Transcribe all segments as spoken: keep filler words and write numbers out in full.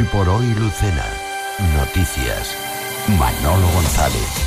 por hoy, Lucena. Noticias. Manolo González.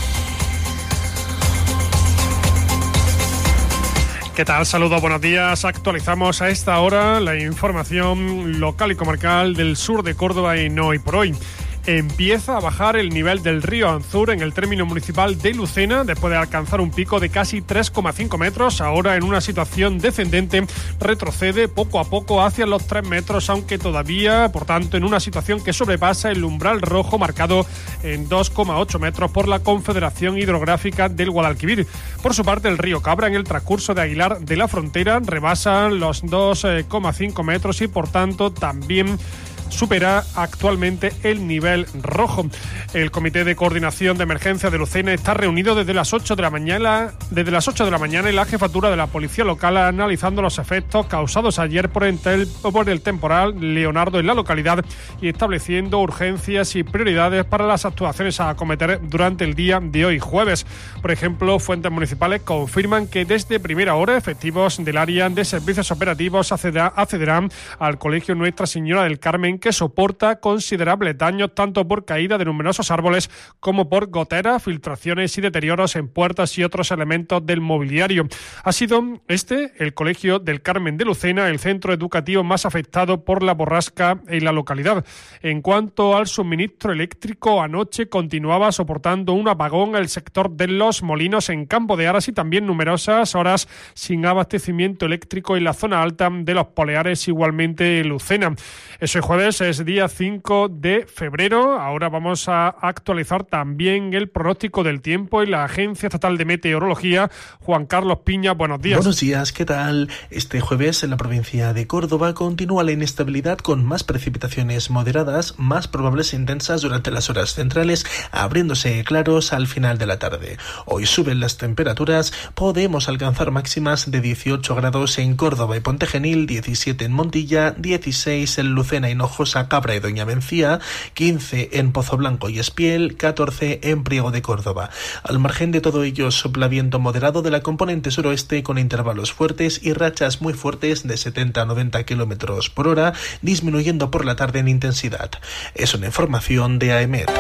¿Qué tal? Saludos, buenos días. Actualizamos a esta hora la información local y comarcal del sur de Córdoba en Hoy por Hoy. Empieza a bajar el nivel del río Anzur en el término municipal de Lucena después de alcanzar un pico de casi tres coma cinco metros. Ahora, en una situación descendente, retrocede poco a poco hacia los tres metros, aunque todavía, por tanto, en una situación que sobrepasa el umbral rojo marcado en dos coma ocho metros por la Confederación Hidrográfica del Guadalquivir. Por su parte, el río Cabra, en el transcurso de Aguilar de la Frontera, rebasa los dos coma cinco metros y, por tanto, también supera actualmente el nivel rojo. El Comité de Coordinación de Emergencia de Lucena está reunido desde las ocho de la mañana, desde las ocho de la mañana en la jefatura de la Policía Local, analizando los efectos causados ayer por el, por el temporal Leonardo en la localidad y estableciendo urgencias y prioridades para las actuaciones a acometer durante el día de hoy jueves. Por ejemplo, fuentes municipales confirman que desde primera hora efectivos del área de servicios operativos accederá, accederán al Colegio Nuestra Señora del Carmen, que soporta considerables daños tanto por caída de numerosos árboles como por goteras, filtraciones y deterioros en puertas y otros elementos del mobiliario. Ha sido este, el Colegio del Carmen de Lucena, el centro educativo más afectado por la borrasca en la localidad. En cuanto al suministro eléctrico, anoche continuaba soportando un apagón el sector de Los Molinos en Campo de Aras y también numerosas horas sin abastecimiento eléctrico en la zona alta de Los Poleares, igualmente en Lucena. Ese jueves es día cinco de febrero. Ahora vamos a actualizar también el pronóstico del tiempo y la Agencia Estatal de Meteorología. Juan Carlos Piña, buenos días. Buenos días, ¿qué tal? Este jueves en la provincia de Córdoba continúa la inestabilidad con más precipitaciones moderadas, más probables e intensas durante las horas centrales, abriéndose claros al final de la tarde. Hoy suben las temperaturas, podemos alcanzar máximas de dieciocho grados en Córdoba y Pontegenil, diecisiete en Montilla, dieciséis en Lucena, Hinojosa, Cabra y Doña Mencía, quince en Pozoblanco y Espiel, catorce en Priego de Córdoba. Al margen de todo ello, sopla viento moderado de la componente suroeste con intervalos fuertes y rachas muy fuertes de setenta a noventa kilómetros por hora, disminuyendo por la tarde en intensidad. Es una información de A E M E T.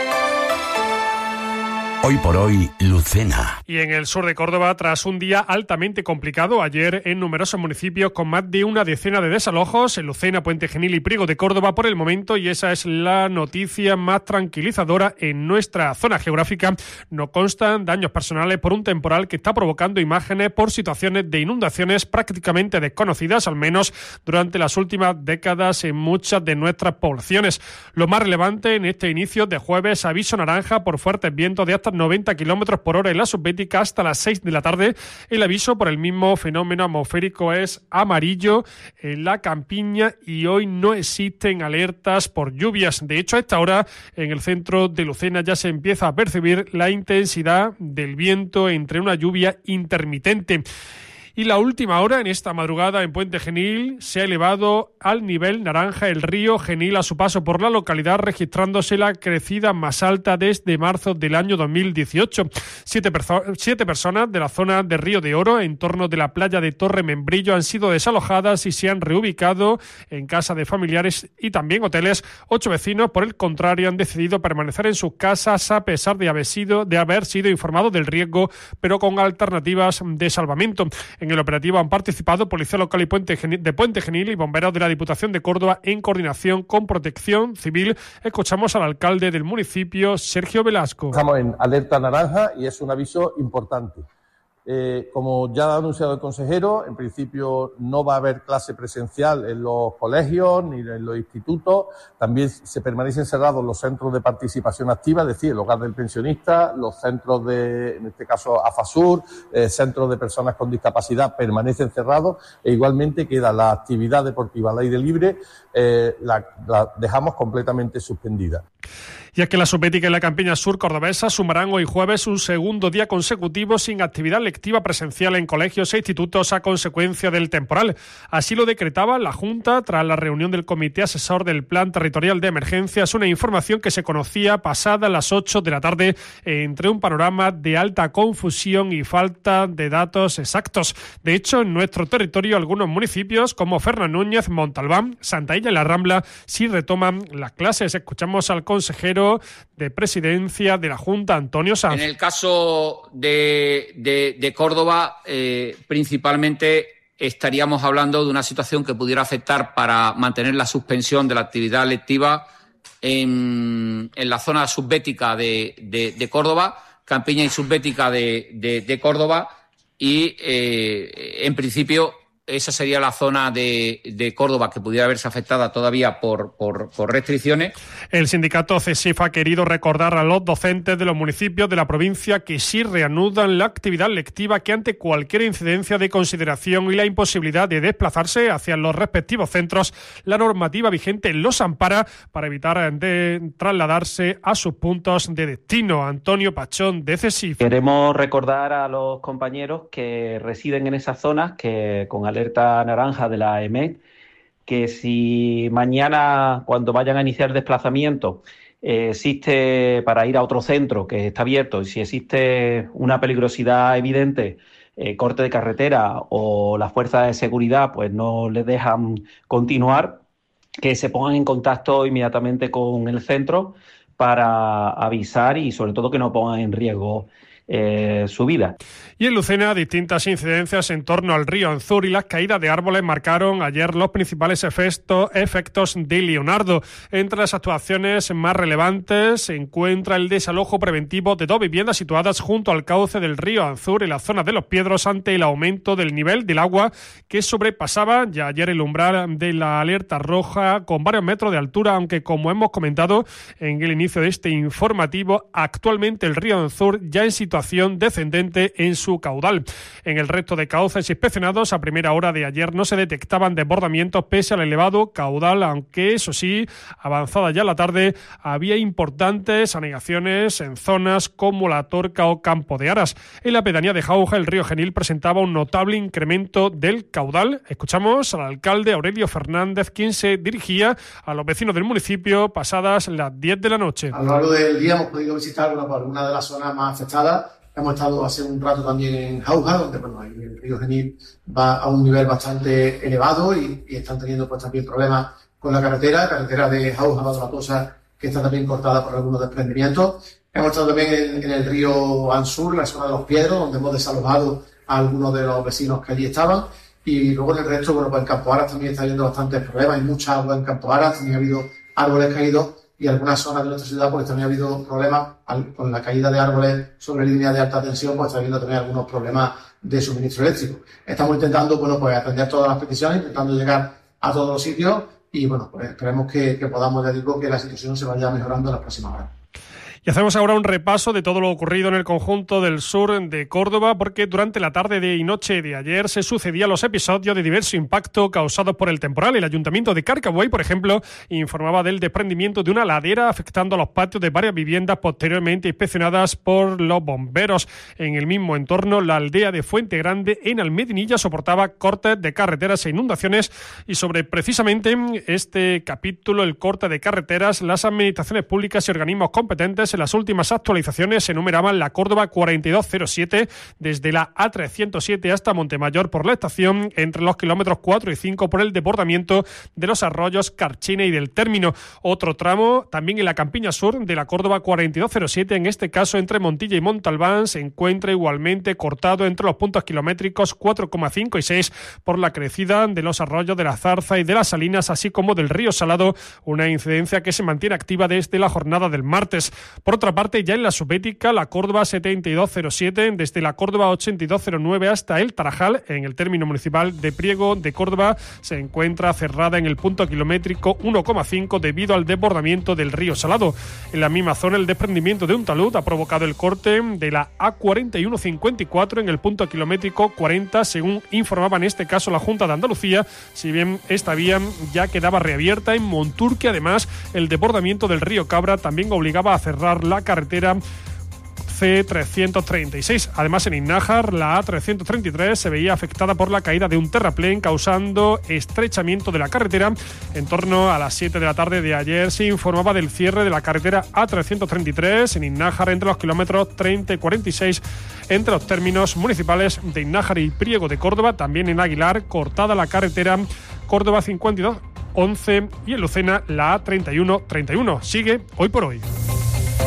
Hoy por hoy, Lucena. Y en el sur de Córdoba, tras un día altamente complicado ayer en numerosos municipios con más de una decena de desalojos, en Lucena, Puente Genil y Priego de Córdoba por el momento, y esa es la noticia más tranquilizadora en nuestra zona geográfica, no constan daños personales por un temporal que está provocando imágenes por situaciones de inundaciones prácticamente desconocidas, al menos durante las últimas décadas en muchas de nuestras poblaciones. Lo más relevante en este inicio de jueves, aviso naranja por fuertes vientos de hasta noventa kilómetros por hora en la subbética hasta las seis de la tarde. El aviso por el mismo fenómeno atmosférico es amarillo en la campiña y hoy no existen alertas por lluvias. De hecho, a esta hora en el centro de Lucena ya se empieza a percibir la intensidad del viento entre una lluvia intermitente. Y la última hora, en esta madrugada en Puente Genil, se ha elevado al nivel naranja el río Genil a su paso por la localidad, registrándose la crecida más alta desde marzo del año dos mil dieciocho. Siete, perso- siete personas de la zona de Río de Oro, en torno de la playa de Torre Membrillo, han sido desalojadas y se han reubicado en casa de familiares y también hoteles. Ocho vecinos, por el contrario, han decidido permanecer en sus casas a pesar de haber sido, de haber sido informados del riesgo, pero con alternativas de salvamento. En el operativo han participado Policía Local y Puente Genil, de Puente Genil y bomberos de la Diputación de Córdoba en coordinación con Protección Civil. Escuchamos al alcalde del municipio, Sergio Velasco. Estamos en alerta naranja y es un aviso importante. Eh, como ya ha anunciado el consejero, en principio no va a haber clase presencial en los colegios ni en los institutos. También se permanecen cerrados los centros de participación activa, es decir, el hogar del pensionista, los centros de, en este caso, AFASUR, eh, centros de personas con discapacidad permanecen cerrados e igualmente queda la actividad deportiva al aire libre, eh, la, la dejamos completamente suspendida. Y es que la Subbética y la Campiña Sur cordobesa sumarán hoy jueves un segundo día consecutivo sin actividad lectiva presencial en colegios e institutos a consecuencia del temporal. Así lo decretaba la Junta tras la reunión del Comité Asesor del Plan Territorial de Emergencias, una información que se conocía pasada las ocho de la tarde entre un panorama de alta confusión y falta de datos exactos. De hecho, en nuestro territorio algunos municipios como Fernán Núñez, Montalbán, Santa Illa y La Rambla sí retoman las clases. Escuchamos al consejero de Presidencia de la Junta, Antonio Sanz. En el caso de, de, de Córdoba, eh, principalmente estaríamos hablando de una situación que pudiera afectar para mantener la suspensión de la actividad lectiva en, en la zona subbética de, de, de Córdoba, Campiña y subbética de, de, de Córdoba, y eh, en principio esa sería la zona de, de Córdoba que pudiera verse afectada todavía por, por, por restricciones. El sindicato CESIF ha querido recordar a los docentes de los municipios de la provincia que sí reanudan la actividad lectiva, que ante cualquier incidencia de consideración y la imposibilidad de desplazarse hacia los respectivos centros, la normativa vigente los ampara para evitar de trasladarse a sus puntos de destino. Antonio Pachón, de CESIF. Queremos recordar a los compañeros que residen en esas zonas que con alerta naranja de la E M E D, que si mañana, cuando vayan a iniciar el desplazamiento, eh, existe para ir a otro centro que está abierto, y si existe una peligrosidad evidente, eh, corte de carretera o las fuerzas de seguridad pues no les dejan continuar, que se pongan en contacto inmediatamente con el centro para avisar y sobre todo que no pongan en riesgo Eh, su vida. Y en Lucena, distintas incidencias en torno al río Anzur y las caídas de árboles marcaron ayer los principales efectos, efectos de Leonardo. Entre las actuaciones más relevantes se encuentra el desalojo preventivo de dos viviendas situadas junto al cauce del río Anzur en la zona de Los Piedros ante el aumento del nivel del agua que sobrepasaba ya ayer el umbral de la alerta roja con varios metros de altura, aunque como hemos comentado en el inicio de este informativo, actualmente el río Anzur ya en situación descendente en su caudal. En el resto de cauces inspeccionados a primera hora de ayer no se detectaban desbordamientos pese al elevado caudal, aunque eso sí, avanzada ya la tarde, había importantes anegaciones en zonas como La Torca o Campo de Aras. En la pedanía de Jauja, el río Genil presentaba un notable incremento del caudal. Escuchamos al alcalde Aurelio Fernández, quien se dirigía a los vecinos del municipio pasadas las diez de la noche. A lo largo del día hemos podido visitar bueno, algunas de las zonas más afectadas. Hemos estado hace un rato también en Jauja, donde bueno, ahí el río Genil va a un nivel bastante elevado y, y están teniendo pues también problemas con la carretera, carretera de Jauja a Tortosa, que está también cortada por algunos desprendimientos. Hemos estado también en, en el río Anzur, la zona de Los Piedros, donde hemos desalojado a algunos de los vecinos que allí estaban. Y luego en el resto, bueno, pues en Campo Aras también está habiendo bastantes problemas, hay mucha agua en Campo Aras, también ha habido árboles caídos. Y en algunas zonas de nuestra ciudad pues también ha habido problemas al, con la caída de árboles sobre líneas de alta tensión, pues está habiendo también algunos problemas de suministro eléctrico. Estamos intentando, bueno, pues atender todas las peticiones, intentando llegar a todos los sitios y, bueno, pues esperemos que, que podamos, ya digo, que la situación se vaya mejorando en las próximas horas. Y hacemos ahora un repaso de todo lo ocurrido en el conjunto del sur de Córdoba, porque durante la tarde de y noche de ayer se sucedían los episodios de diverso impacto causados por el temporal. El Ayuntamiento de Carcabuey, por ejemplo, informaba del desprendimiento de una ladera afectando a los patios de varias viviendas posteriormente inspeccionadas por los bomberos. En el mismo entorno, la aldea de Fuente Grande, en Almedinilla, soportaba cortes de carreteras e inundaciones. Y sobre precisamente este capítulo, el corte de carreteras, las administraciones públicas y organismos competentes en las últimas actualizaciones enumeraban la Córdoba cuarenta y dos cero siete desde la A trescientos siete hasta Montemayor por la estación, entre los kilómetros cuatro y cinco por el desbordamiento de los arroyos Carchina y del Término. Otro tramo también en la Campiña Sur de la Córdoba cuarenta y dos cero siete, en este caso entre Montilla y Montalbán, se encuentra igualmente cortado entre los puntos kilométricos cuatro coma cinco y seis por la crecida de los arroyos de la Zarza y de las Salinas, así como del río Salado, una incidencia que se mantiene activa desde la jornada del martes. Por otra parte, ya en la Subbética, la Córdoba setenta y dos cero siete, desde la Córdoba ochenta y dos cero nueve hasta el Tarajal, en el término municipal de Priego de Córdoba, se encuentra cerrada en el punto kilométrico uno coma cinco debido al desbordamiento del río Salado. En la misma zona, el desprendimiento de un talud ha provocado el corte de la A cuarenta y uno cincuenta y cuatro en el punto kilométrico cuarenta, según informaba en este caso la Junta de Andalucía, si bien esta vía ya quedaba reabierta. En Monturque, además, el desbordamiento del río Cabra también obligaba a cerrar la carretera C trescientos treinta y seis. Además, en Innájar, la A trescientos treinta y tres se veía afectada por la caída de un terraplén, causando estrechamiento de la carretera. En torno a las siete de la tarde de ayer se informaba del cierre de la carretera A trescientos treinta y tres en Innájar entre los kilómetros treinta y cuarenta y seis, entre los términos municipales de Innájar y Priego de Córdoba. También en Aguilar, cortada la carretera Córdoba cincuenta y dos once, y en Lucena la A treinta y uno treinta y uno. Sigue Hoy por Hoy.